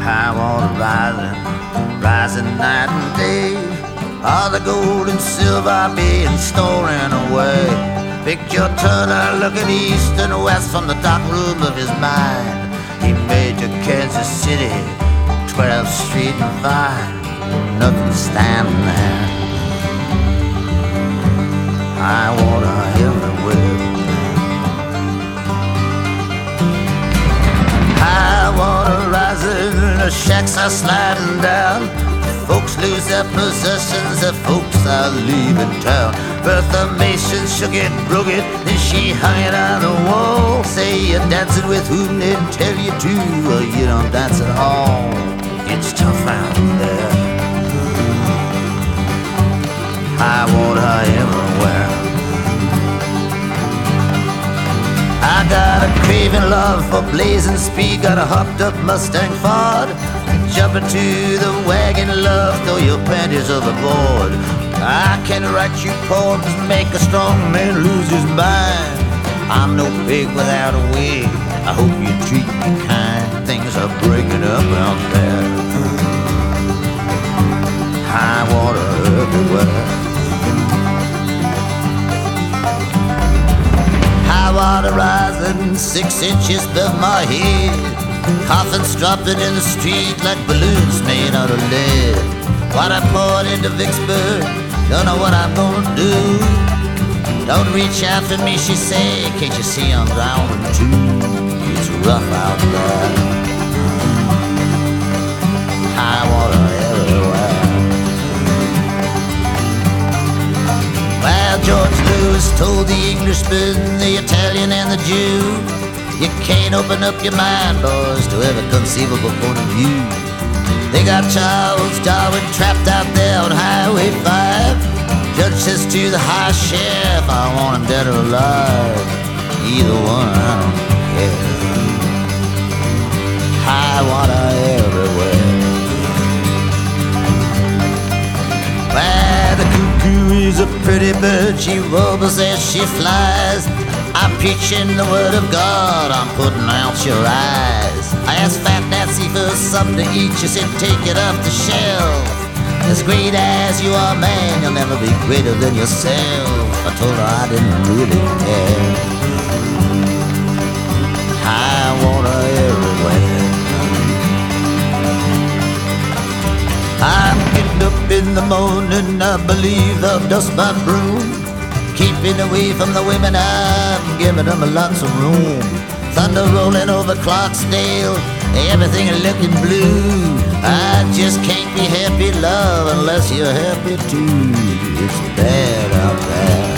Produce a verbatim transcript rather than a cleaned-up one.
High water rising, rising night and day. All the gold and silver being stolen away. Picture Turner looking east and west from the dark room of his mind. He made to Kansas City, twelfth Street and Vine. Nothing standing there. High water everywhere. High water rising, the shacks are sliding down. Folks lose their possessions, the folks are leaving town. Bertha Mason shook it, broke it, then she hung it on the wall. Say you're dancing with whom they tell you to, or you don't dance at all. It's tough out there. High water everywhere. I got a craving love for blazing speed. Got a hopped up Mustang Ford. Jump into the wagon, love, throw your panties overboard. I can write you poems, make a strong man lose his mind. I'm no pig without a wig. I hope you treat me kind. Things are breaking up out there. High water everywhere. High water rising six inches above my head. Coffins dropping in the street like balloons made out of lead. What I poured into Vicksburg, don't know what I'm gonna do. Don't reach out for me, she say, can't you see I'm drowning too? It's rough out there. High water everywhere. Well, George Lewis told the Englishman, the Italian and the Jew, you can't open up your mind, boys, to every conceivable point of view. They got Charles Darwin trapped out there on Highway five. Judge says to the high sheriff, I want him dead or alive. Either one, I don't care. High water everywhere. Well, the cuckoo is a pretty bird. She warbles as she flies. I'm preaching the word of God, I'm putting out your eyes. I asked Fat Nancy for something to eat, she said take it off the shelf. As great as you are, man, you'll never be greater than yourself. I told her I didn't really care. High water everywhere. I'm getting up in the morning, I believe I'll dust my broom. Keeping away from the women, I'm giving them lots of room. Thunder rolling over Clarksdale, everything looking blue. I just can't be happy, love, unless you're happy too. It's bad out there.